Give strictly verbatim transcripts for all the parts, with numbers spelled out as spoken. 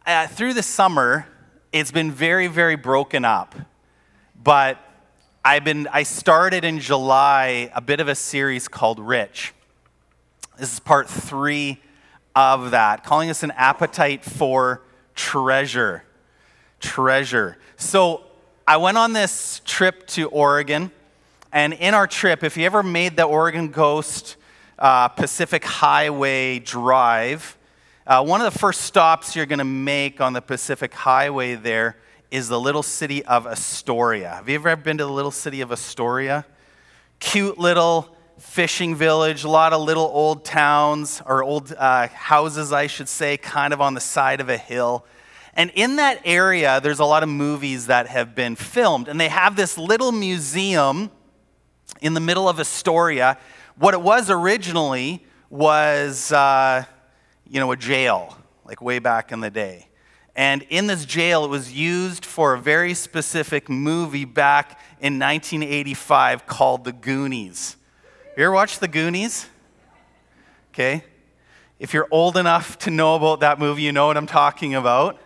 uh, through the summer, it's been very, very broken up. But I've been, I started in July a bit of a series called Rich. This is part three of that, calling us an appetite for treasure. Treasure. So I went on this trip to Oregon, and in our trip, if you ever made the Oregon Coast uh, Pacific Highway drive, uh, one of the first stops you're going to make on the Pacific Highway there is the little city of Astoria. Have you ever been to the little city of Astoria? Cute little fishing village, a lot of little old towns, or old uh, houses, I should say, kind of on the side of a hill. And in that area, there's a lot of movies that have been filmed. And they have this little museum in the middle of Astoria. What it was originally was, uh, you know, a jail, like way back in the day. And in this jail, it was used for a very specific movie back in nineteen eighty-five called The Goonies. You ever watched The Goonies? Okay. If you're old enough to know about that movie, you know what I'm talking about.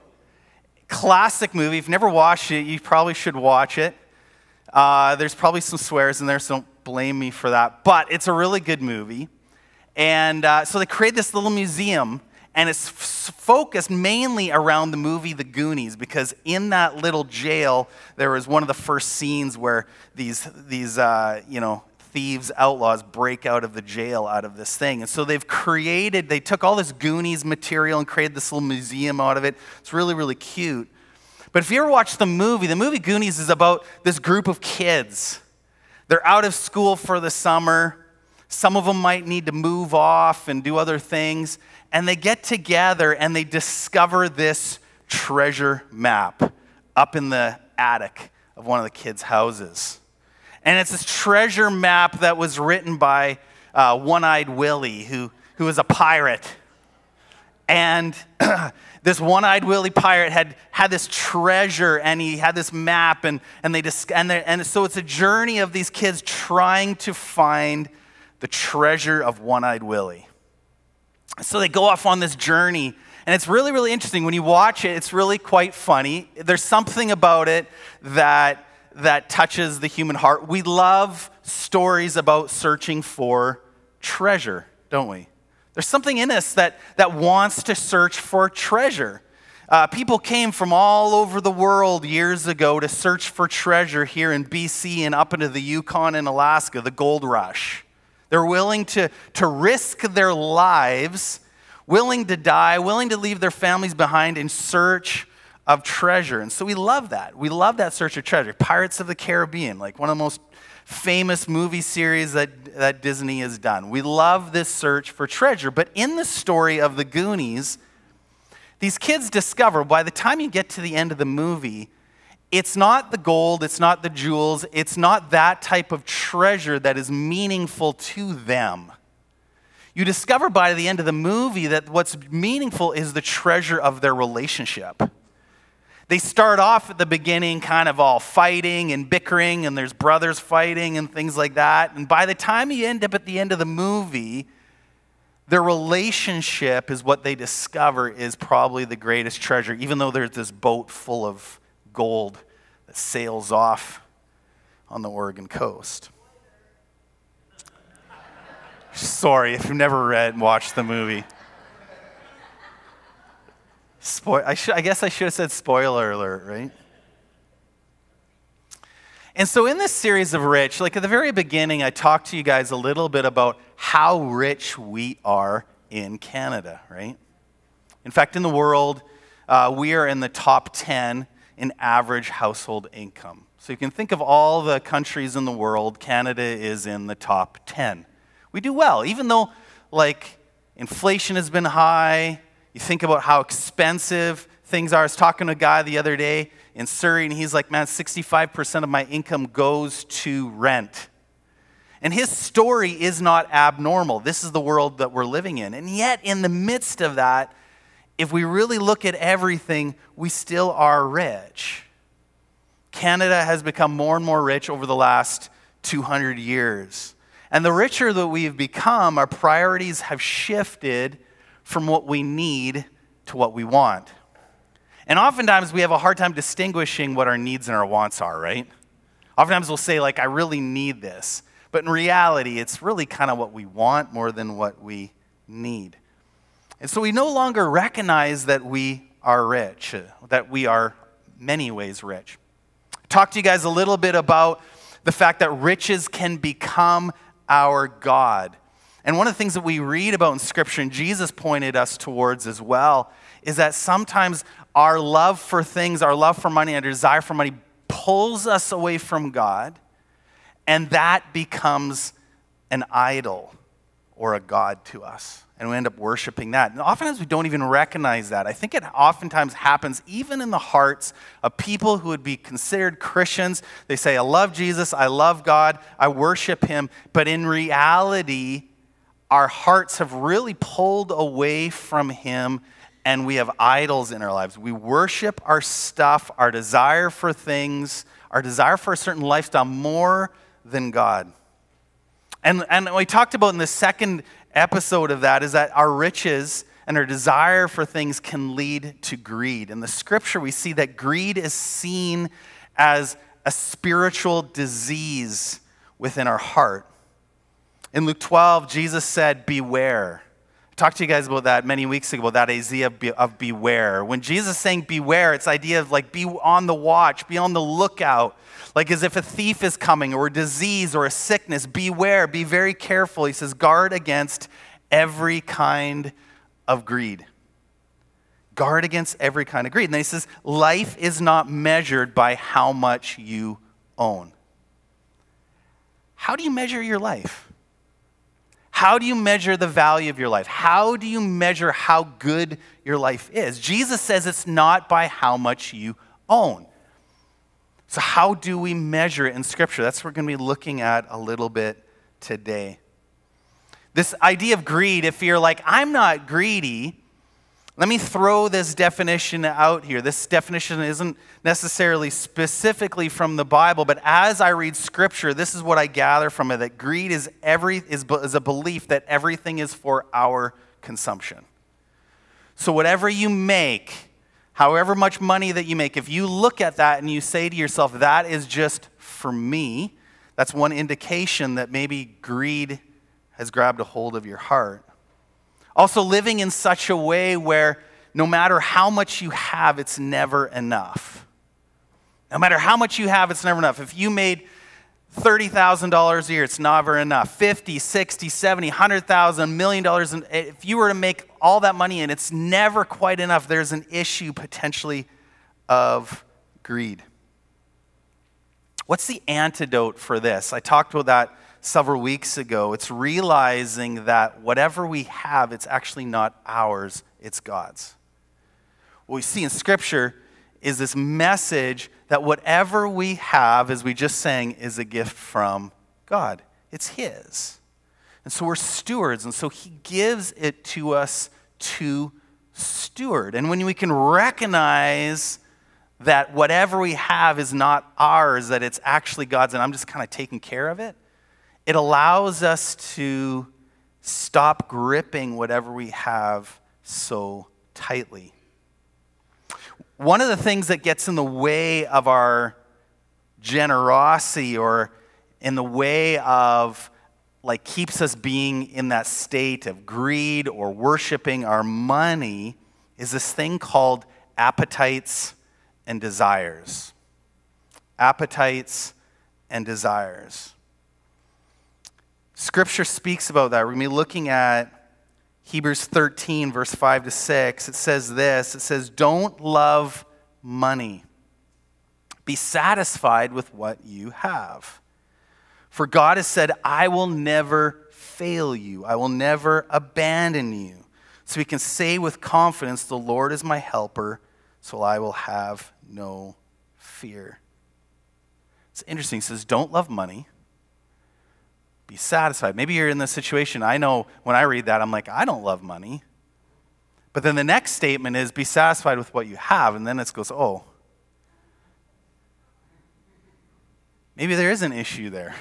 Classic movie. If you've never watched it, you probably should watch it. Uh, there's probably some swears in there, so don't blame me for that. But it's a really good movie. And uh, so they create this little museum, and it's f- focused mainly around the movie The Goonies, because in that little jail, there was one of the first scenes where these, these uh, you know, thieves, outlaws break out of the jail out of this thing. And so they've created, they took all this Goonies material and created this little museum out of it. It's really, really cute. But if you ever watch the movie, the movie Goonies is about this group of kids. They're out of school for the summer. Some of them might need to move off and do other things. And they get together and they discover this treasure map up in the attic of one of the kids' houses. And it's this treasure map that was written by uh, One-Eyed Willie, who, who was a pirate. And this One-Eyed Willie pirate had had this treasure, and he had this map, and, and, they dis- and, and so it's a journey of these kids trying to find the treasure of One-Eyed Willie. So they go off on this journey, and it's really, really interesting. When you watch it, it's really quite funny. There's something about it that... that touches the human heart. We love stories about searching for treasure, don't we? There's something in us that, that wants to search for treasure. Uh, people came from all over the world years ago to search for treasure here in B C and up into the Yukon and Alaska, the gold rush. They're willing to, to risk their lives, willing to die, willing to leave their families behind in search of treasure. And so we love that. We love that search of treasure. Pirates of the Caribbean, like one of the most famous movie series that, that Disney has done. We love this search for treasure. But in the story of the Goonies, these kids discover, by the time you get to the end of the movie, it's not the gold, it's not the jewels, it's not that type of treasure that is meaningful to them. You discover by the end of the movie that what's meaningful is the treasure of their relationship. They start off at the beginning kind of all fighting and bickering, and there's brothers fighting and things like that. And by the time you end up at the end of the movie, their relationship is what they discover is probably the greatest treasure, even though there's this boat full of gold that sails off on the Oregon coast. Sorry if you've never read and watched the movie. Spoil- I, should, I guess I should have said spoiler alert, right? And so in this series of Rich, like at the very beginning, I talked to you guys a little bit about how rich we are in Canada, right? In fact, in the world, uh, we are in the top ten in average household income. So you can think of all the countries in the world, Canada is in the top ten. We do well, even though like inflation has been high. You think about how expensive things are. I was talking to a guy the other day in Surrey, and he's like, man, sixty-five percent of my income goes to rent. And his story is not abnormal. This is the world that we're living in. And yet, in the midst of that, if we really look at everything, we still are rich. Canada has become more and more rich over the last two hundred years. And the richer that we've become, our priorities have shifted from what we need to what we want. And oftentimes we have a hard time distinguishing what our needs and our wants are, right? Oftentimes we'll say, like, I really need this. But in reality, it's really kind of what we want more than what we need. And so we no longer recognize that we are rich, that we are many ways rich. Talk to you guys a little bit about the fact that riches can become our God. And one of the things that we read about in Scripture, and Jesus pointed us towards as well, is that sometimes our love for things, our love for money, our desire for money pulls us away from God, and that becomes an idol or a god to us. And we end up worshiping that. And oftentimes we don't even recognize that. I think it oftentimes happens even in the hearts of people who would be considered Christians. They say, I love Jesus, I love God, I worship him. But in reality, our hearts have really pulled away from him, and we have idols in our lives. We worship our stuff, our desire for things, our desire for a certain lifestyle more than God. And, and we talked about in the second episode of that is that our riches and our desire for things can lead to greed. In the Scripture, we see that greed is seen as a spiritual disease within our heart. In Luke twelve, Jesus said, beware. I talked to you guys about that many weeks ago, about that idea of, be, of beware. When Jesus is saying beware, it's the idea of like be on the watch, be on the lookout. Like as if a thief is coming or a disease or a sickness, beware, be very careful. He says, guard against every kind of greed. Guard against every kind of greed. And then he says, life is not measured by how much you own. How do you measure your life? How do you measure the value of your life? How do you measure how good your life is? Jesus says it's not by how much you own. So how do we measure it in Scripture? That's what we're going to be looking at a little bit today. This idea of greed, if you're like, I'm not greedy, let me throw this definition out here. This definition isn't necessarily specifically from the Bible, but as I read Scripture, this is what I gather from it, that greed is, every, is, is a belief that everything is for our consumption. So whatever you make, however much money that you make, if you look at that and you say to yourself, that is just for me, that's one indication that maybe greed has grabbed a hold of your heart. Also, living in such a way where no matter how much you have, it's never enough. No matter how much you have, it's never enough. If you made thirty thousand dollars a year, it's never enough. fifty, sixty, seventy, one hundred thousand, a million dollars. If you were to make all that money and it's never quite enough, there's an issue potentially of greed. What's the antidote for this? I talked about that several weeks ago. It's realizing that whatever we have, it's actually not ours, it's God's. What we see in Scripture is this message that whatever we have, as we just sang, is a gift from God. It's his. And so we're stewards, and so he gives it to us to steward. And when we can recognize that whatever we have is not ours, that it's actually God's, and I'm just kind of taking care of it, it allows us to stop gripping whatever we have so tightly. One of the things that gets in the way of our generosity or in the way of like keeps us being in that state of greed or worshiping our money is this thing called appetites and desires. Appetites and desires. Scripture speaks about that. We're going to be looking at Hebrews thirteen, verse five to six. It says this. It says, don't love money. Be satisfied with what you have. For God has said, I will never fail you. I will never abandon you. So we can say with confidence, the Lord is my helper, so I will have no fear. It's interesting. It says, don't love money. Be satisfied. Maybe you're in this situation. I know when I read that, I'm like, I don't love money. But then the next statement is, be satisfied with what you have. And then it goes, oh, maybe there is an issue there.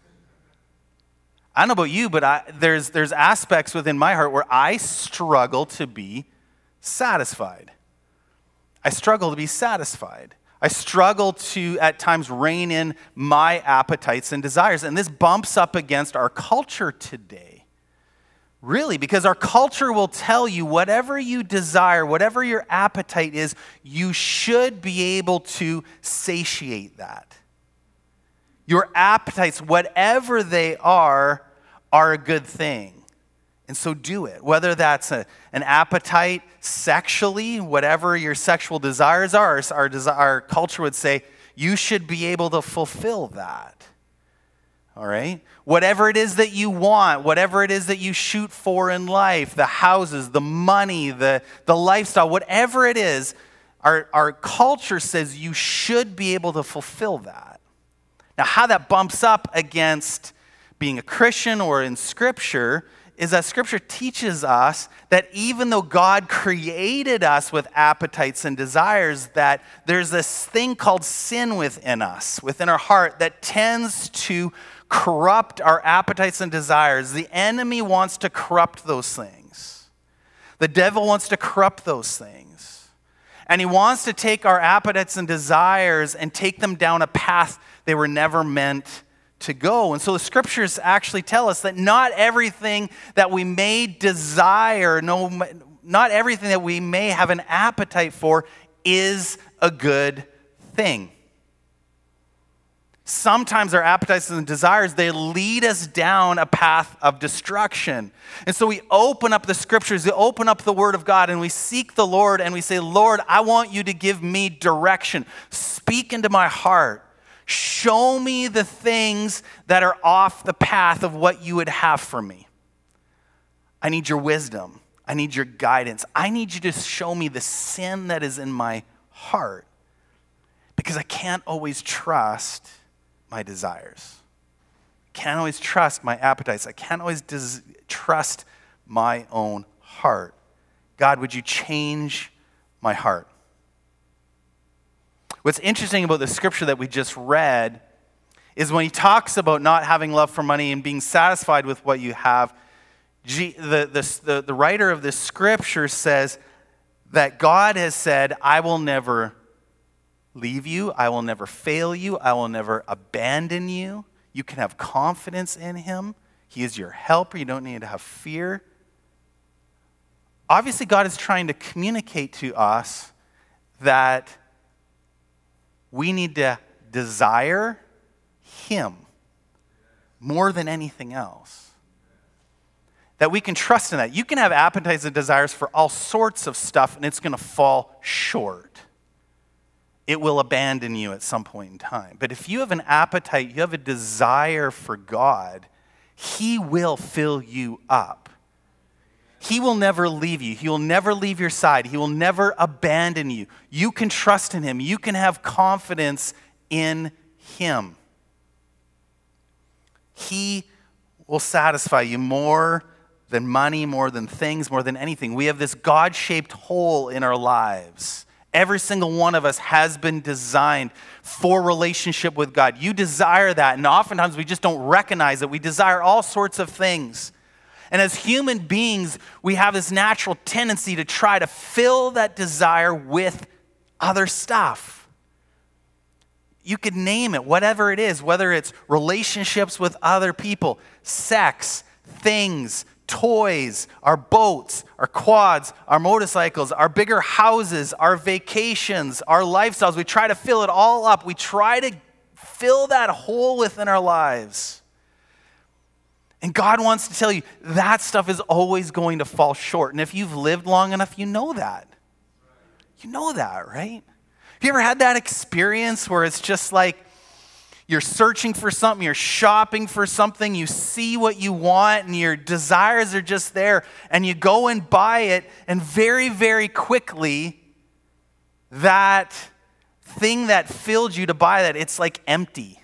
I don't know about you, but I, there's, there's aspects within my heart where I struggle to be satisfied. I struggle to be satisfied. I struggle to, at times, rein in my appetites and desires. And this bumps up against our culture today. Really, because our culture will tell you whatever you desire, whatever your appetite is, you should be able to satiate that. Your appetites, whatever they are, are a good thing. And so do it. Whether that's a, an appetite sexually, whatever your sexual desires are, our, our culture would say, you should be able to fulfill that. All right? Whatever it is that you want, whatever it is that you shoot for in life, the houses, the money, the, the lifestyle, whatever it is, our, our culture says you should be able to fulfill that. Now, how that bumps up against being a Christian or in Scripture is that Scripture teaches us that even though God created us with appetites and desires, that there's this thing called sin within us, within our heart, that tends to corrupt our appetites and desires. The enemy wants to corrupt those things. The devil wants to corrupt those things. And he wants to take our appetites and desires and take them down a path they were never meant to go. And so the scriptures actually tell us that not everything that we may desire, no, not everything that we may have an appetite for is a good thing. Sometimes our appetites and desires, they lead us down a path of destruction. And so we open up the scriptures, we open up the word of God, and we seek the Lord, and we say, Lord, I want you to give me direction. Speak into my heart. Show me the things that are off the path of what you would have for me. I need your wisdom. I need your guidance. I need you to show me the sin that is in my heart, because I can't always trust my desires. I can't always trust my appetites. I can't always des- trust my own heart. God, would you change my heart? What's interesting about the scripture that we just read is when he talks about not having love for money and being satisfied with what you have, G, the, the, the, the writer of this scripture says that God has said, I will never leave you, I will never fail you, I will never abandon you. You can have confidence in him. He is your helper. You don't need to have fear. Obviously, God is trying to communicate to us that we need to desire him more than anything else. That we can trust in that. You can have appetites and desires for all sorts of stuff, and it's going to fall short. It will abandon you at some point in time. But if you have an appetite, you have a desire for God, he will fill you up. He will never leave you. He will never leave your side. He will never abandon you. You can trust in him. You can have confidence in him. He will satisfy you more than money, more than things, more than anything. We have this God-shaped hole in our lives. Every single one of us has been designed for relationship with God. You desire that, and oftentimes we just don't recognize it. We desire all sorts of things. And as human beings, we have this natural tendency to try to fill that desire with other stuff. You could name it, whatever it is, whether it's relationships with other people, sex, things, toys, our boats, our quads, our motorcycles, our bigger houses, our vacations, our lifestyles. We try to fill it all up. We try to fill that hole within our lives. And God wants to tell you that stuff is always going to fall short. And if you've lived long enough, you know that. You know that, right? Have you ever had that experience where it's just like you're searching for something, you're shopping for something, you see what you want, and your desires are just there, and you go and buy it, and very, very quickly, that thing that filled you to buy that, it's like empty.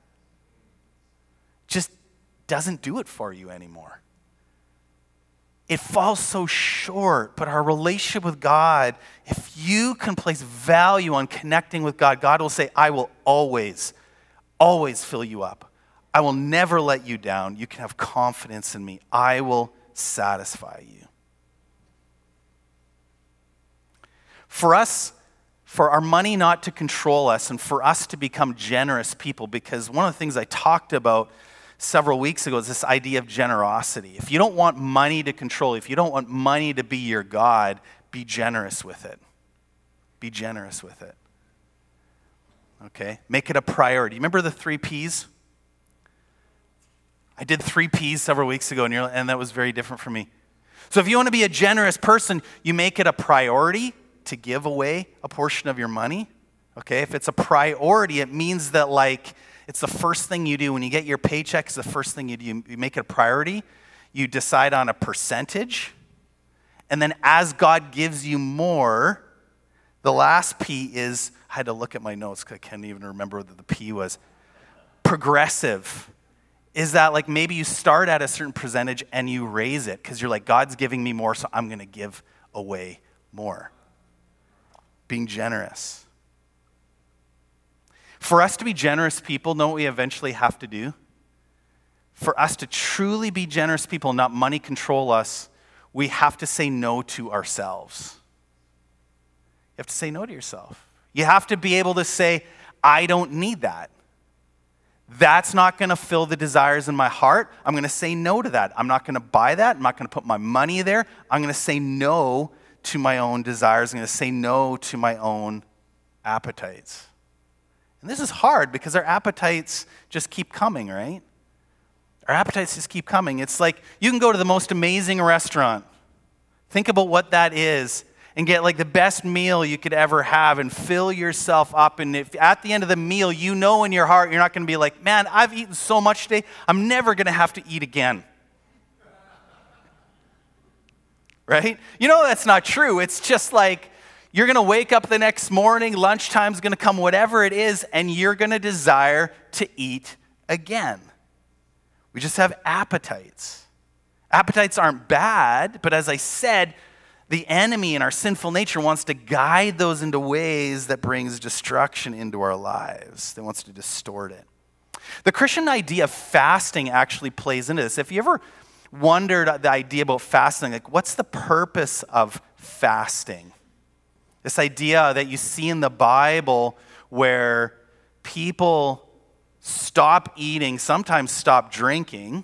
Just doesn't do it for you anymore. It falls so short, but our relationship with God, if you can place value on connecting with God, God will say, I will always, always fill you up. I will never let you down. You can have confidence in me. I will satisfy you. For us for our money not to control us and for us to become generous people, because one of the things I talked about several weeks ago is this idea of generosity. If you don't want money to control you, if you don't want money to be your God, be generous with it. Be generous with it. Okay? Make it a priority. Remember the three P's? I did three P's several weeks ago, and, you're, and that was very different for me. So if you want to be a generous person, you make it a priority to give away a portion of your money. Okay? If it's a priority, it means that, like, it's the first thing you do. When you get your paycheck, it's the first thing you do. You make it a priority. You decide on a percentage. And then as God gives you more, the last P is, I had to look at my notes because I can't even remember what the P was. Progressive. Is that like maybe you start at a certain percentage and you raise it because you're like, God's giving me more, so I'm going to give away more. Being generous. For us to be generous people, know what we eventually have to do? For us to truly be generous people, not money control us, we have to say no to ourselves. You have to say no to yourself. You have to be able to say, I don't need that. That's not going to fill the desires in my heart. I'm going to say no to that. I'm not going to buy that. I'm not going to put my money there. I'm going to say no to my own desires. I'm going to say no to my own appetites. And this is hard because our appetites just keep coming, right? Our appetites just keep coming. It's like you can go to the most amazing restaurant. Think about what that is and get like the best meal you could ever have and fill yourself up. And if at the end of the meal, you know in your heart, you're not going to be like, man, I've eaten so much today, I'm never going to have to eat again. Right? You know that's not true. It's just like you're going to wake up the next morning, lunchtime's going to come, whatever it is, and you're going to desire to eat again. We just have appetites. Appetites aren't bad, but as I said, the enemy in our sinful nature wants to guide those into ways that brings destruction into our lives. That wants to distort it. The Christian idea of fasting actually plays into this. If you ever wondered the idea about fasting, like what's the purpose of fasting? This idea that you see in the Bible where people stop eating, sometimes stop drinking.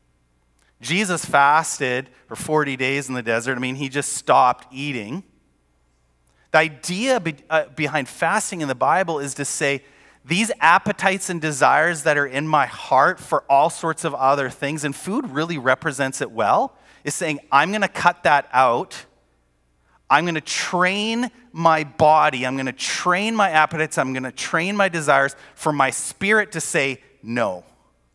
Jesus fasted for forty days in the desert. I mean, he just stopped eating. The idea be, uh, behind fasting in the Bible is to say, these appetites and desires that are in my heart for all sorts of other things, and food really represents it well, is saying, I'm going to cut that out. I'm going to train my body. I'm going to train my appetites. I'm going to train my desires for my spirit to say no.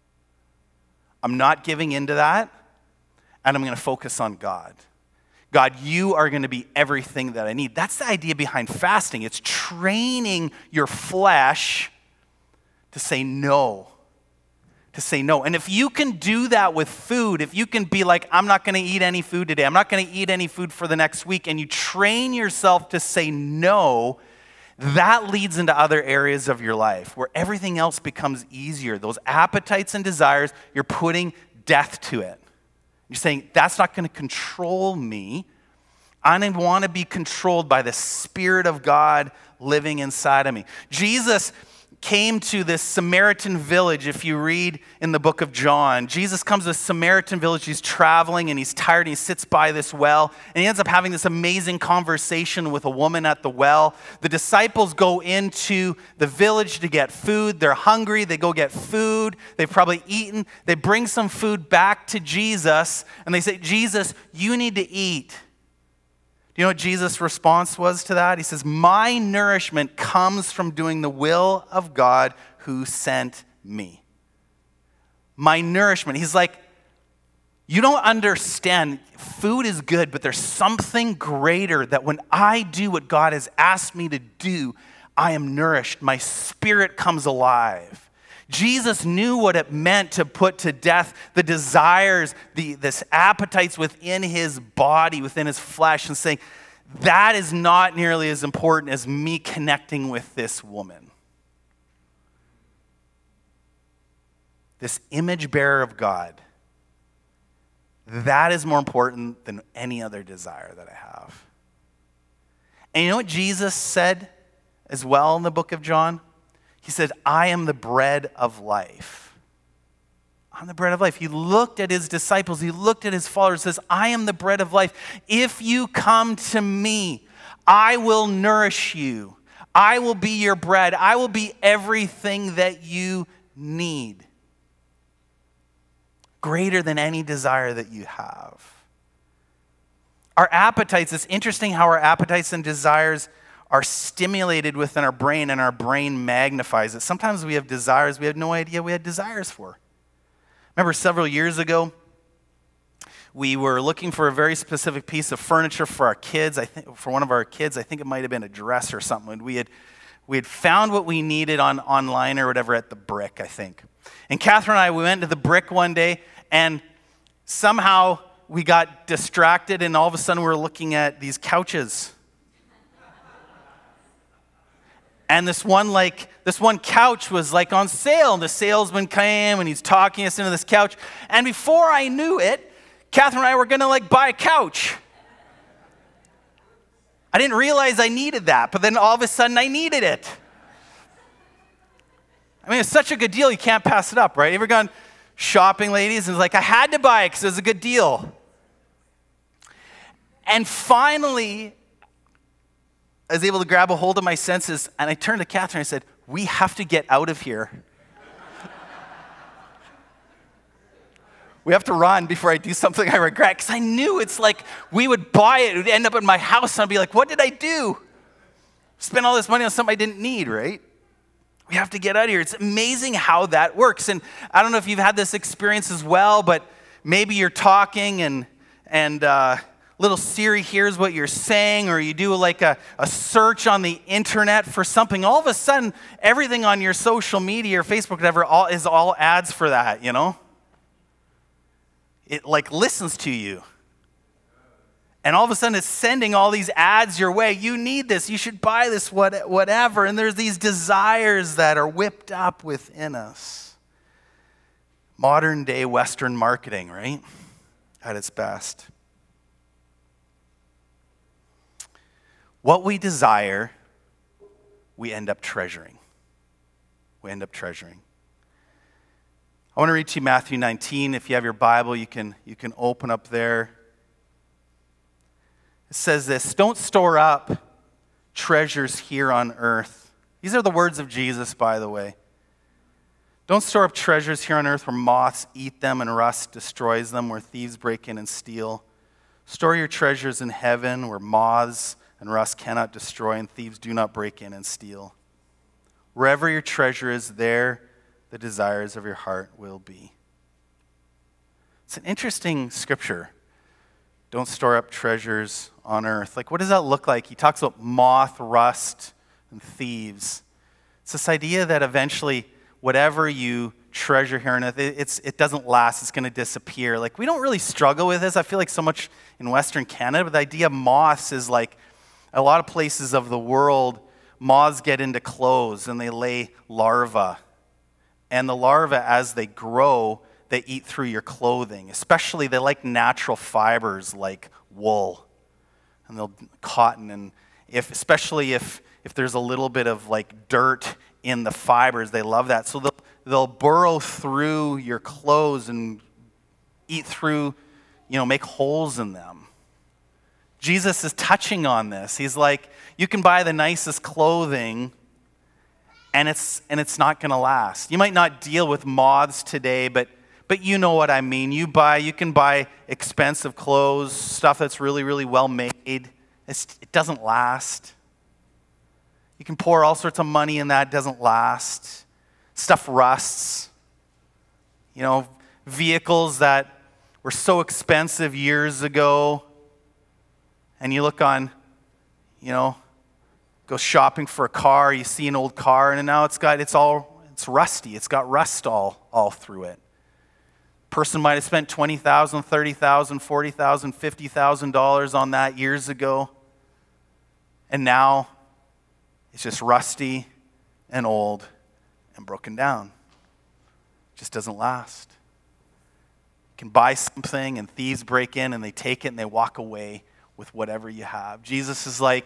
I'm not giving into that, and I'm going to focus on God. God, you are going to be everything that I need. That's the idea behind fasting. It's training your flesh to say no. To say no. And if you can do that with food, if you can be like, I'm not going to eat any food today, I'm not going to eat any food for the next week, and you train yourself to say no, that leads into other areas of your life where everything else becomes easier. Those appetites and desires, you're putting death to it. You're saying, that's not going to control me. I want to be controlled by the Spirit of God living inside of me. Jesus came to this Samaritan village. If you read in the book of John, Jesus comes to a Samaritan village. He's traveling and he's tired and he sits by this well and he ends up having this amazing conversation with a woman at the well. The disciples go into the village to get food. They're hungry. They go get food. They've probably eaten. They bring some food back to Jesus and they say, Jesus, you need to eat. You know what Jesus' response was to that? He says, my nourishment comes from doing the will of God who sent me. My nourishment. He's like, you don't understand. Food is good, but there's something greater that when I do what God has asked me to do, I am nourished. My spirit comes alive. Jesus knew what it meant to put to death the desires, the this appetites within his body, within his flesh, and saying, that is not nearly as important as me connecting with this woman. This image bearer of God, that is more important than any other desire that I have. And you know what Jesus said as well in the book of John. He said, I am the bread of life. I'm the bread of life. He looked at his disciples. He looked at his followers. Says, I am the bread of life. If you come to me, I will nourish you. I will be your bread. I will be everything that you need. Greater than any desire that you have. Our appetites, it's interesting how our appetites and desires are stimulated within our brain, and our brain magnifies it. Sometimes we have desires we had no idea we had desires for. Remember several years ago, we were looking for a very specific piece of furniture for our kids. I think for one of our kids, I think it might have been a dress or something. We had we had found what we needed on online or whatever at the Brick, I think. And Catherine and I, we went to the Brick one day, and somehow we got distracted, and all of a sudden we were looking at these couches. And this one like this one couch was like on sale, and the salesman came and he's talking us into this couch. And before I knew it, Catherine and I were gonna like buy a couch. I didn't realize I needed that, but then all of a sudden I needed it. I mean, it's such a good deal, you can't pass it up, right? You ever gone shopping, ladies, and it's like, I had to buy it because it was a good deal. And finally, I was able to grab a hold of my senses, and I turned to Catherine and I said, we have to get out of here. We have to run before I do something I regret, because I knew it's like we would buy it, it would end up in my house, and I'd be like, what did I do? Spend all this money on something I didn't need, right? We have to get out of here. It's amazing how that works. And I don't know if you've had this experience as well, but maybe you're talking and and uh, little Siri hears what you're saying, or you do like a, a search on the internet for something. All of a sudden, everything on your social media or Facebook, whatever, all, is all ads for that, you know? It like listens to you. And all of a sudden it's sending all these ads your way. You need this. You should buy this, what, whatever. And there's these desires that are whipped up within us. Modern day Western marketing, right? At its best. What we desire, we end up treasuring. We end up treasuring. I want to read to you Matthew nineteen. If you have your Bible, you can, you can open up there. It says this, don't store up treasures here on earth. These are the words of Jesus, by the way. Don't store up treasures here on earth where moths eat them and rust destroys them, where thieves break in and steal. Store your treasures in heaven where moths and rust cannot destroy and thieves do not break in and steal. Wherever your treasure is, there the desires of your heart will be. It's an interesting scripture. Don't store up treasures on earth. Like, what does that look like? He talks about moth, rust, and thieves. It's this idea that eventually whatever you treasure here on earth, it, it's, it doesn't last. It's going to disappear. Like, we don't really struggle with this. I feel like so much in Western Canada, but the idea of moths is like a lot of places of the world, moths get into clothes and they lay larvae. And the larvae, as they grow, they eat through your clothing. Especially, they like natural fibers like wool. And they'll cotton, and if especially if if there's a little bit of like dirt in the fibers, they love that. So they'll they'll burrow through your clothes and eat through, you know, make holes in them. Jesus is touching on this. He's like, you can buy the nicest clothing, and it's and it's not going to last. You might not deal with moths today, but But you know what I mean. You buy, you can buy expensive clothes, stuff that's really, really well made. It's, it doesn't last. You can pour all sorts of money in that. It doesn't last. Stuff rusts. You know, vehicles that were so expensive years ago, and you look on, you know, go shopping for a car. You see an old car, and now it's got, it's all, it's rusty. It's got rust all, all through it. Person might have spent twenty thousand dollars, thirty thousand dollars, forty thousand dollars, fifty thousand dollars on that years ago. And now it's just rusty and old and broken down. It just doesn't last. You can buy something and thieves break in and they take it and they walk away with whatever you have. Jesus is like,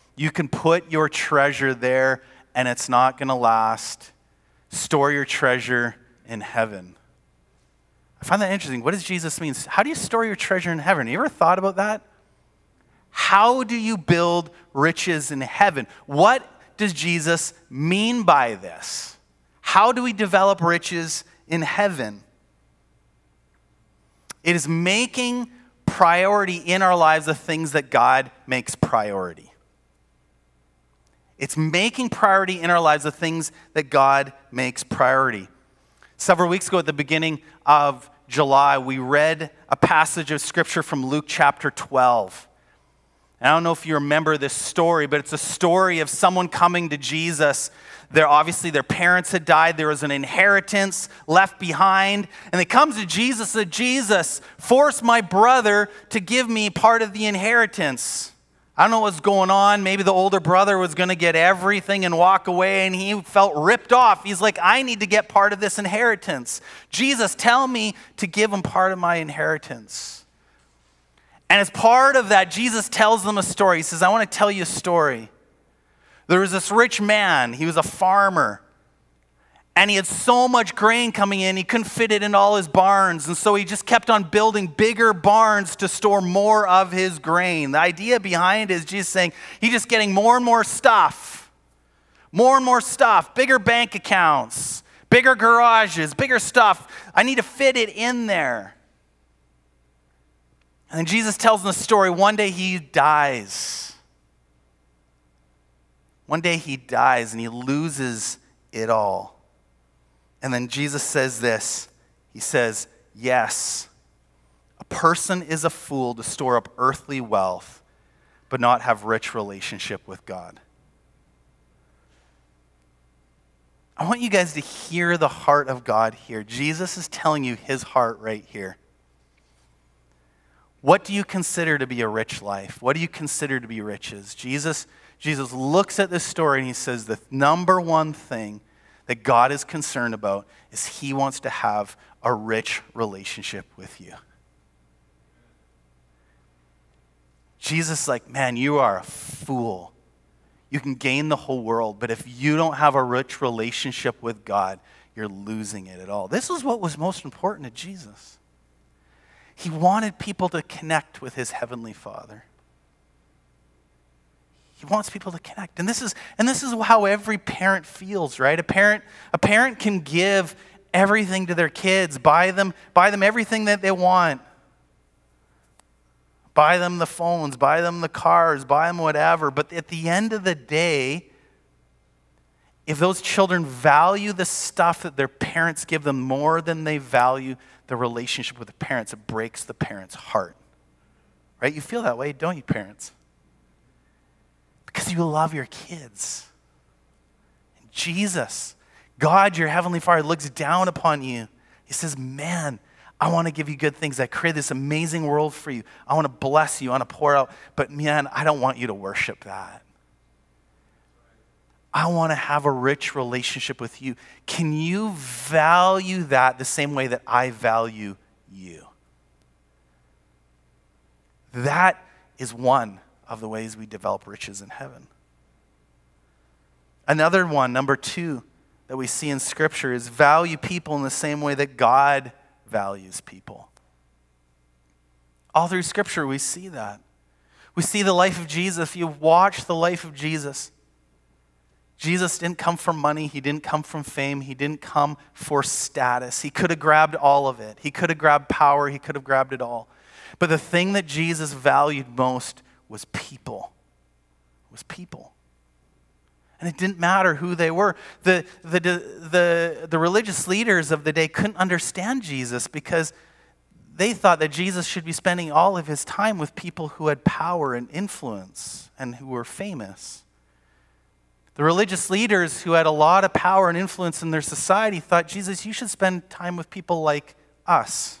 You can put your treasure there and it's not going to last. Store your treasure in heaven. I find that interesting. What does Jesus mean? How do you store your treasure in heaven? You ever thought about that? How do you build riches in heaven? What does Jesus mean by this? How do we develop riches in heaven? It is making priority in our lives the things that God makes priority. It's making priority in our lives the things that God makes priority. Several weeks ago at the beginning of July, we read a passage of scripture from Luke chapter twelve. I don't know if you remember this story, but it's a story of someone coming to Jesus. They're, obviously, their parents had died. There was an inheritance left behind. And they come to Jesus and said, Jesus, force my brother to give me part of the inheritance. I don't know what's going on. Maybe the older brother was going to get everything and walk away, and he felt ripped off. He's like, I need to get part of this inheritance. Jesus, tell me to give him part of my inheritance. And as part of that, Jesus tells them a story. He says, I want to tell you a story. There was this rich man. He was a farmer. And he had so much grain coming in, he couldn't fit it in all his barns. And so he just kept on building bigger barns to store more of his grain. The idea behind it is Jesus saying, he's just getting more and more stuff. More and more stuff. Bigger bank accounts. Bigger garages. Bigger stuff. I need to fit it in there. And then Jesus tells them the story. One day he dies. One day he dies and he loses it all. And then Jesus says this. He says, yes, a person is a fool to store up earthly wealth, but not have rich relationship with God. I want you guys to hear the heart of God here. Jesus is telling you his heart right here. What do you consider to be a rich life? What do you consider to be riches? Jesus, Jesus looks at this story and he says the number one thing that God is concerned about is he wants to have a rich relationship with you. Jesus is like, man, you are a fool. You can gain the whole world, but if you don't have a rich relationship with God, you're losing it at all. This is what was most important to Jesus. He wanted people to connect with his heavenly Father. He wants people to connect. And this is and this is how every parent feels, right? A parent a parent can give everything to their kids, buy them buy them everything that they want. Buy them the phones, buy them the cars, buy them whatever, but at the end of the day, if those children value the stuff that their parents give them more than they value the relationship with the parents, it breaks the parent's heart. Right? You feel that way, don't you, parents? Because you love your kids. And Jesus, God, your heavenly Father, looks down upon you. He says, man, I want to give you good things. I create this amazing world for you. I want to bless you. I want to pour out. But man, I don't want you to worship that. I want to have a rich relationship with you. Can you value that the same way that I value you? That is one of the ways we develop riches in heaven. Another one, number two, that we see in Scripture is value people in the same way that God values people. All through Scripture, we see that. We see the life of Jesus. If you watch the life of Jesus, Jesus didn't come from money. He didn't come from fame. He didn't come for status. He could have grabbed all of it. He could have grabbed power. He could have grabbed it all. But the thing that Jesus valued most was people. It was people. And it didn't matter who they were. The, the, the, the religious leaders of the day couldn't understand Jesus because they thought that Jesus should be spending all of his time with people who had power and influence and who were famous. The religious leaders who had a lot of power and influence in their society thought, Jesus, you should spend time with people like us.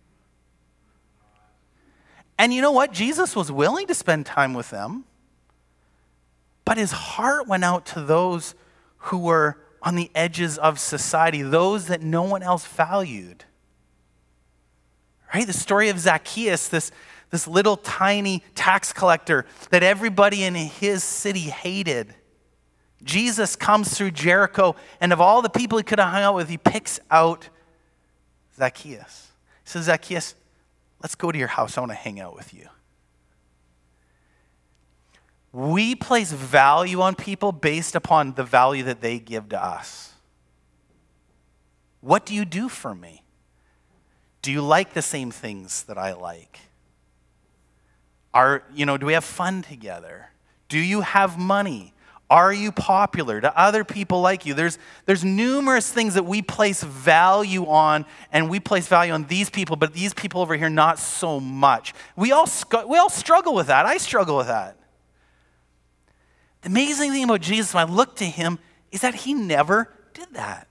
And you know what? Jesus was willing to spend time with them, but his heart went out to those who were on the edges of society, those that no one else valued. Right? The story of Zacchaeus, this, this little tiny tax collector that everybody in his city hated. Jesus comes through Jericho, and of all the people he could have hung out with, he picks out Zacchaeus. He says, Zacchaeus, let's go to your house. I want to hang out with you. We place value on people based upon the value that they give to us. What do you do for me? Do you like the same things that I like? Are, you know, do we have fun together? Do you have money? Are you popular? Do other people like you? There's, there's numerous things that we place value on, and we place value on these people, but these people over here, not so much. We all, we all struggle with that. I struggle with that. The amazing thing about Jesus, when I look to him, is that he never did that.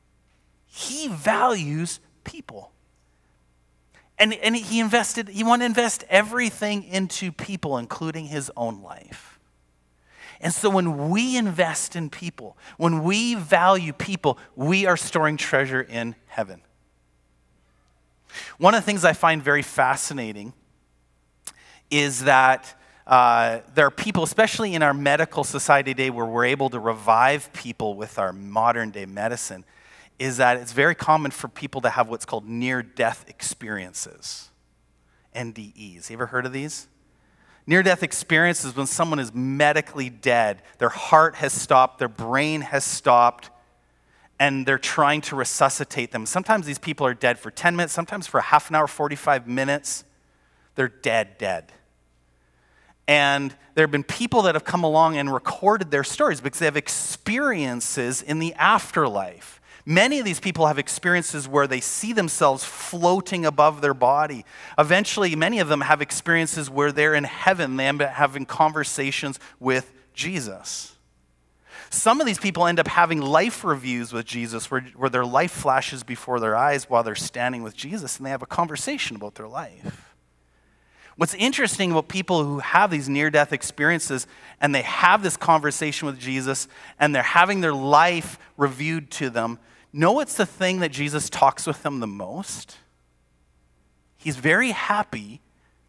He values people. And, and he invested, he wanted to invest everything into people, including his own life. And so when we invest in people, when we value people, we are storing treasure in heaven. One of the things I find very fascinating is that uh, there are people, especially in our medical society today, where we're able to revive people with our modern day medicine, is that it's very common for people to have what's called near-death experiences, N D Es. You ever heard of these? Near-death experiences when someone is medically dead, their heart has stopped, their brain has stopped, and they're trying to resuscitate them. Sometimes these people are dead for ten minutes, sometimes for half an hour, forty-five minutes. They're dead, dead. And there have been people that have come along and recorded their stories because they have experiences in the afterlife. Many of these people have experiences where they see themselves floating above their body. Eventually, many of them have experiences where they're in heaven. They end up having conversations with Jesus. Some of these people end up having life reviews with Jesus where, where their life flashes before their eyes while they're standing with Jesus, and they have a conversation about their life. What's interesting about people who have these near-death experiences and they have this conversation with Jesus and they're having their life reviewed to them, know what's the thing that Jesus talks with them the most? He's very happy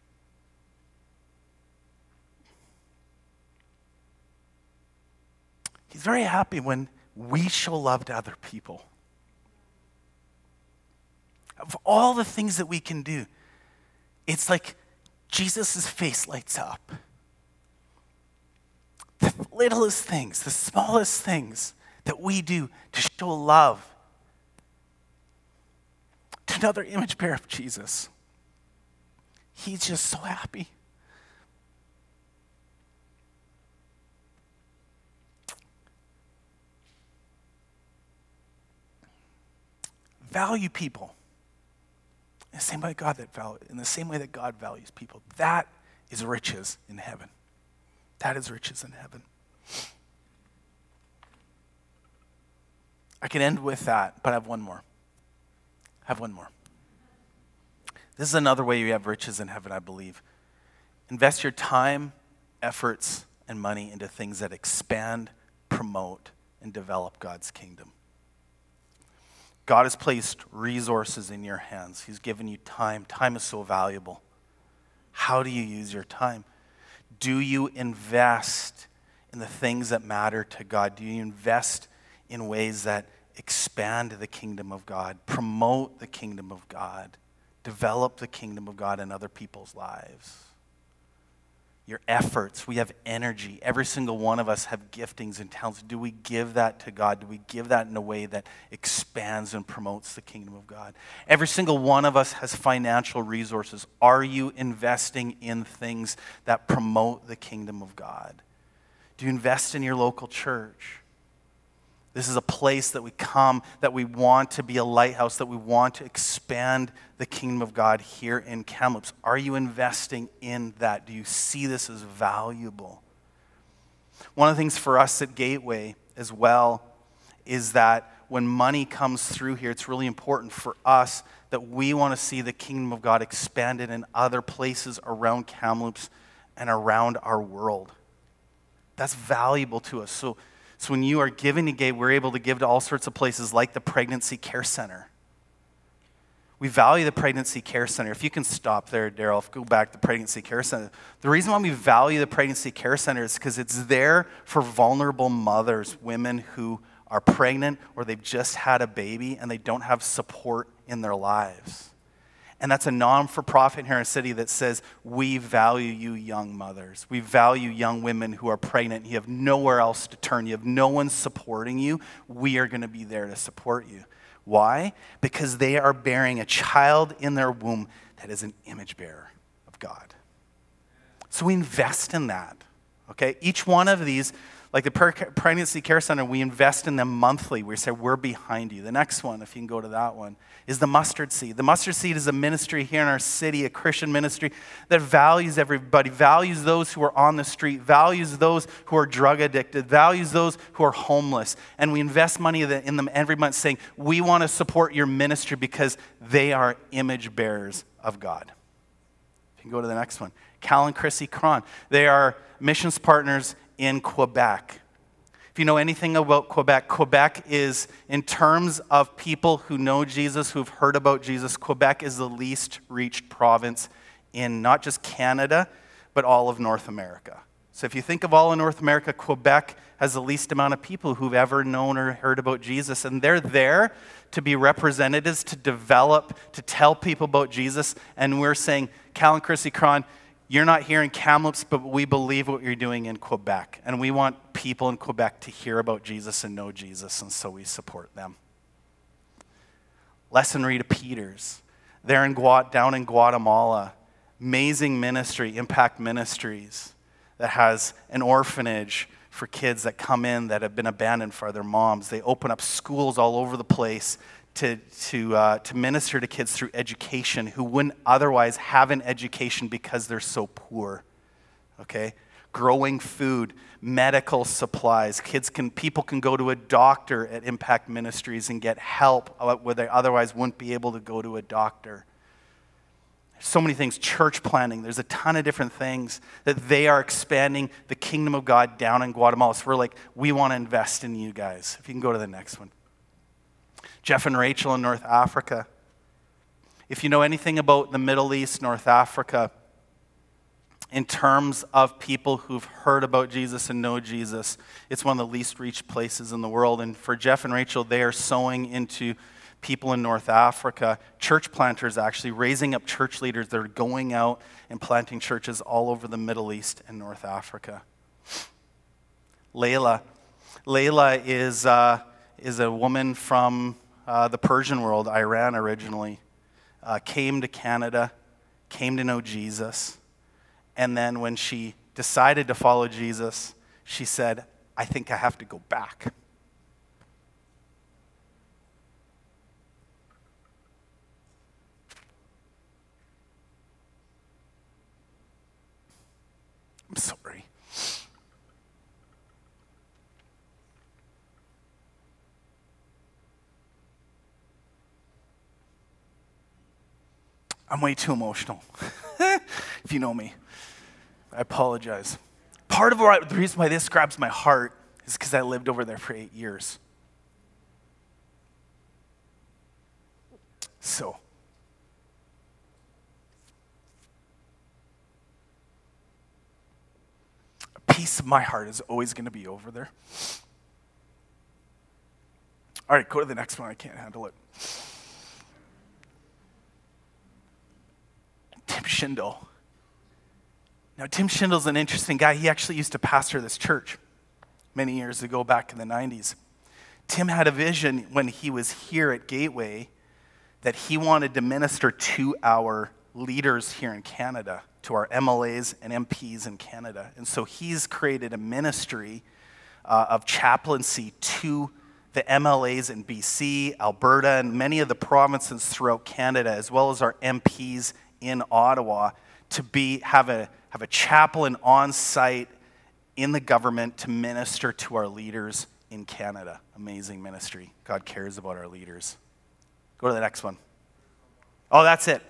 He's very happy when we show love to other people. Of all the things that we can do, it's like Jesus' face lights up. The littlest things, the smallest things that we do to show love to another image bearer of Jesus. He's just so happy. Value people. In the same way God that value, in the same way that God values people. That is riches in heaven. That is riches in heaven. I can end with that, but I have one more. I have one more. This is another way you have riches in heaven, I believe. Invest your time, efforts, and money into things that expand, promote, and develop God's kingdom. God has placed resources in your hands. He's given you time. Time is so valuable. How do you use your time? Do you invest in the things that matter to God? Do you invest in ways that expand the kingdom of God, promote the kingdom of God, develop the kingdom of God in other people's lives? Your efforts, we have energy. Every single one of us have giftings and talents. Do we give that to God? Do we give that in a way that expands and promotes the kingdom of God? Every single one of us has financial resources. Are you investing in things that promote the kingdom of God? Do you invest in your local church? This is a place that we come, that we want to be a lighthouse, that we want to expand the kingdom of God here in Kamloops. Are you investing in that? Do you see this as valuable? One of the things for us at Gateway as well is that when money comes through here, it's really important for us that we want to see the kingdom of God expanded in other places around Kamloops and around our world. That's valuable to us. So So when you are giving to Gateway, we're able to give to all sorts of places like the Pregnancy Care Center. We value the Pregnancy Care Center. If you can stop there, Daryl, go back to the Pregnancy Care Center. The reason why we value the Pregnancy Care Center is because it's there for vulnerable mothers, women who are pregnant or they've just had a baby and they don't have support in their lives. And that's a non-for-profit here in our city that says, we value you young mothers. We value young women who are pregnant. You have nowhere else to turn. You have no one supporting you. We are going to be there to support you. Why? Because they are bearing a child in their womb that is an image bearer of God. So we invest in that, okay? Each one of these, like the Pregnancy Care Center, we invest in them monthly. We say, we're behind you. The next one, if you can go to that one, is the Mustard Seed. The Mustard Seed is a ministry here in our city, a Christian ministry that values everybody, values those who are on the street, values those who are drug addicted, values those who are homeless. And we invest money in them every month saying, we want to support your ministry because they are image bearers of God. You can go to the next one. Cal and Chrissy Cron. They are missions partners in Quebec. If you know anything about Quebec, Quebec is, in terms of people who know Jesus, who've heard about Jesus, Quebec is the least reached province in not just Canada, but all of North America. So if you think of all of North America, Quebec has the least amount of people who've ever known or heard about Jesus. And they're there to be representatives, to develop, to tell people about Jesus. And we're saying, Cal and Chrissy Cron, you're not here in Kamloops, but we believe what you're doing in Quebec. And we want people in Quebec to hear about Jesus and know Jesus, and so we support them. Lesson Rita Peters. They're in Gua- down in Guatemala. Amazing ministry, Impact Ministries, that has an orphanage for kids that come in that have been abandoned by their moms. They open up schools all over the place to, to, uh, to minister to kids through education who wouldn't otherwise have an education because they're so poor, okay? Growing food, medical supplies. Kids can, people can go to a doctor at Impact Ministries and get help where they otherwise wouldn't be able to go to a doctor. So many things, church planting. There's a ton of different things that they are expanding the kingdom of God down in Guatemala. So we're like, we want to invest in you guys. If you can go to the next one. Jeff and Rachel in North Africa. If you know anything about the Middle East, North Africa, in terms of people who've heard about Jesus and know Jesus, it's one of the least reached places in the world. And for Jeff and Rachel, they are sowing into people in North Africa, church planters actually, raising up church leaders that are going out and planting churches all over the Middle East and North Africa. Layla. Layla is, uh, is a woman from uh, the Persian world, Iran originally, uh, came to Canada, came to know Jesus, and then when she decided to follow Jesus, she said, I think I have to go back. I'm sorry. I'm way too emotional, if you know me. I apologize. Part of why, the reason why this grabs my heart is because I lived over there for eight years. So, a piece of my heart is always going to be over there. All right, go to the next one. I can't handle it. Tim Schindel. Now, Tim Schindel's an interesting guy. He actually used to pastor this church many years ago, back in the nineties. Tim had a vision when he was here at Gateway that he wanted to minister to our leaders here in Canada, to our M L As and M Ps in Canada. And so he's created a ministry uh, of chaplaincy to the M L As in B C, Alberta, and many of the provinces throughout Canada, as well as our M Ps in Ottawa, to be have a have a chaplain on site in the government to minister to our leaders in Canada. Amazing ministry. God cares about our leaders. Go to the next one. Oh, that's it.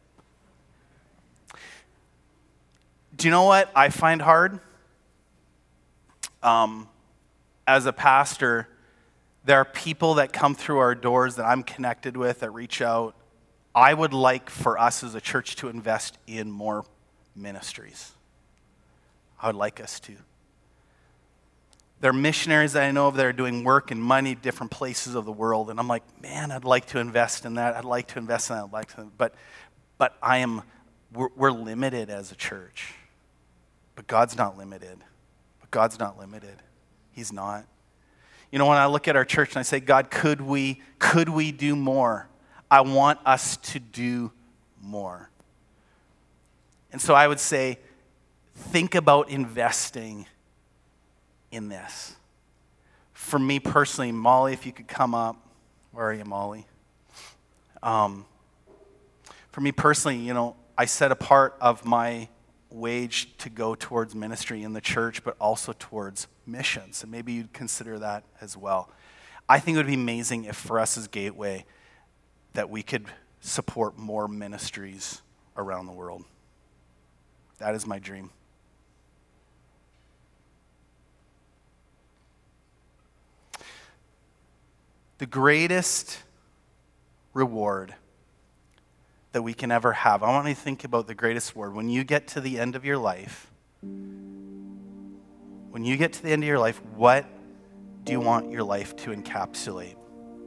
Do you know what I find hard? Um, as a pastor, there are people that come through our doors that I'm connected with that reach out. I would like for us as a church to invest in more ministries. I would like us to. There are missionaries that I know of that are doing work in many different places of the world, and I'm like, man, I'd like to invest in that. I'd like to invest in that. I'd like to, but, but I am, we're, we're limited as a church. But God's not limited. But God's not limited. He's not. You know, when I look at our church and I say, God, could we, could we do more? I want us to do more. And so I would say, think about investing in this. For me personally, Molly, if you could come up. Where are you, Molly? Um, for me personally, you know, I set a part of my wage to go towards ministry in the church, but also towards missions. And maybe you'd consider that as well. I think it would be amazing if for us as Gateway that we could support more ministries around the world. That is my dream. The greatest reward that we can ever have. I want you to think about the greatest reward. When you get to the end of your life, when you get to the end of your life, what do you want your life to encapsulate?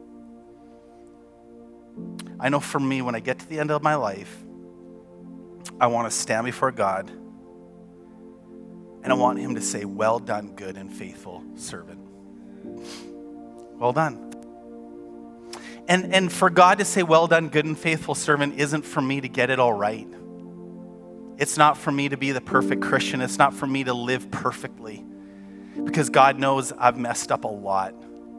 I know for me, when I get to the end of my life, I want to stand before God and I want him to say, well done, good and faithful servant. Well done. And, and for God to say, well done, good and faithful servant, isn't for me to get it all right. It's not for me to be the perfect Christian. It's not for me to live perfectly. Because God knows I've messed up a lot.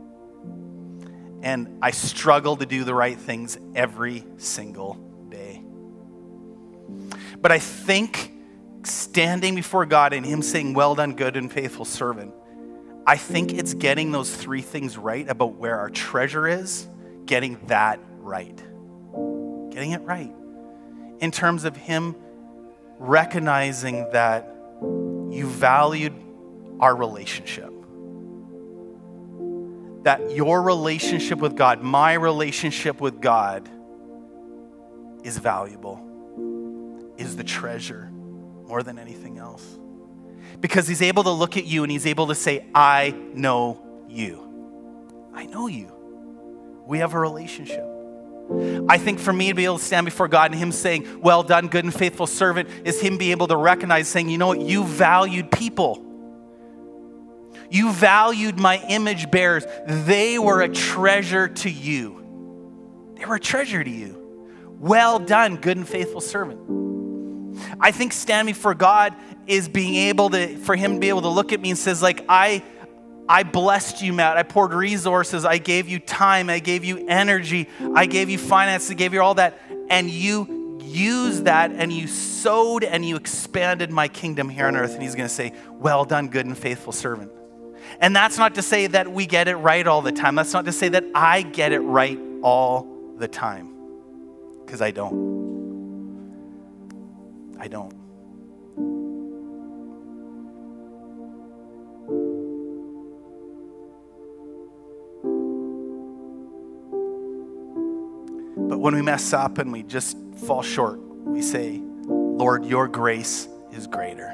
And I struggle to do the right things every single day. But I think standing before God and him saying, well done, good and faithful servant, I think it's getting those three things right about where our treasure is, getting that right. Getting it right. In terms of him recognizing that you valued our relationship. That your relationship with God, my relationship with God, is valuable, is the treasure more than anything else. Because he's able to look at you and he's able to say, I know you. I know you. We have a relationship. I think for me to be able to stand before God and him saying, well done, good and faithful servant, is him being able to recognize saying, you know what, you valued people. You valued my image bearers. They were a treasure to you. They were a treasure to you. Well done, good and faithful servant. I think standing before God is being able to, for him to be able to look at me and says like, I, I blessed you, Matt. I poured resources. I gave you time. I gave you energy. I gave you finances. I gave you all that. And you used that and you sowed and you expanded my kingdom here on earth. And he's going to say, well done, good and faithful servant. And that's not to say that we get it right all the time. That's not to say that I get it right all the time. Because I don't. I don't. But when we mess up and we just fall short, we say, Lord, your grace is greater.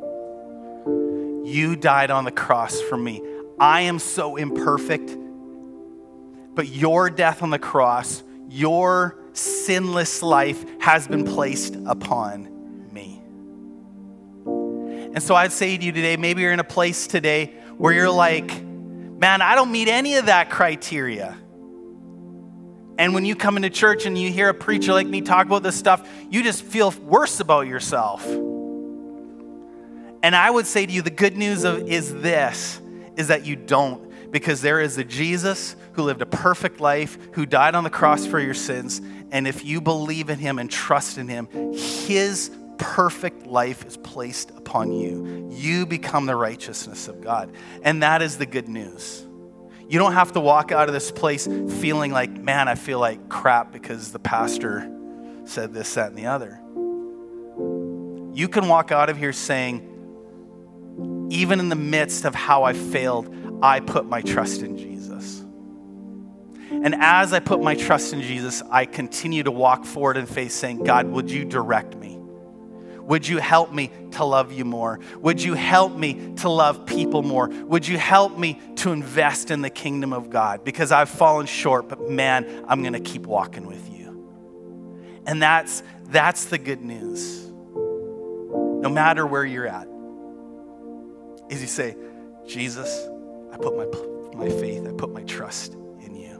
You died on the cross for me. I am so imperfect, but your death on the cross, your sinless life has been placed upon me. And so I'd say to you today, maybe you're in a place today where you're like, man, I don't meet any of that criteria. And when you come into church and you hear a preacher like me talk about this stuff, you just feel worse about yourself. And I would say to you, the good news of, is this, is that you don't. Because there is a Jesus who lived a perfect life, who died on the cross for your sins. And if you believe in him and trust in him, his perfect life is placed upon you. You become the righteousness of God. And that is the good news. You don't have to walk out of this place feeling like, man, I feel like crap because the pastor said this, that, and the other. You can walk out of here saying, even in the midst of how I failed, I put my trust in Jesus. And as I put my trust in Jesus, I continue to walk forward in faith saying, God, would you direct me? Would you help me to love you more? Would you help me to love people more? Would you help me to invest in the kingdom of God? Because I've fallen short, but man, I'm going to keep walking with you. And that's, that's the good news. No matter where you're at, is you say, Jesus, I put my, my faith, I put my trust in you.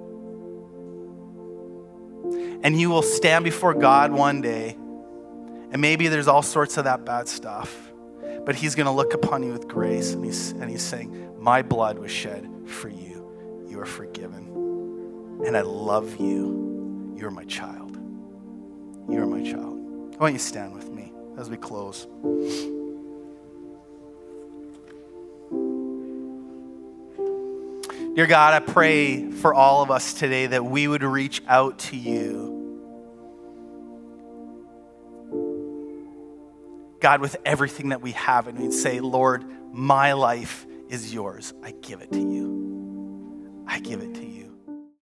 And you will stand before God one day, and maybe there's all sorts of that bad stuff, but he's going to look upon you with grace, and he's, and he's saying, my blood was shed for you. You are forgiven. And I love you. You're my child. You're my child. Why don't you stand with me as we close? Dear God, I pray for all of us today that we would reach out to you. God, with everything that we have, and we'd say, Lord, my life is yours. I give it to you. I give it to you.